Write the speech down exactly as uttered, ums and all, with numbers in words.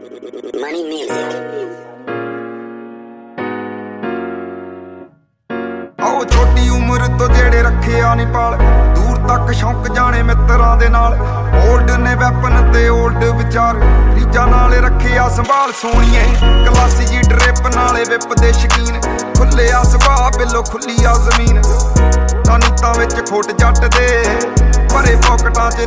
Money music. आओ छोटी उम्र तो जेड़े रखे आ नी पाल दूर तक शौक जाने मित्रां दे नाल ओल्ड ने वैपन ते ओल्ड विचार रीजा नाल रखे आ संभाल सोनिए क्लासी जी ड्रिप नाले विप दे शकीन खुले आ सुभा बिलो खुली आ जमीन तानीतां विच खोट जट दे भरे पॉकेटां च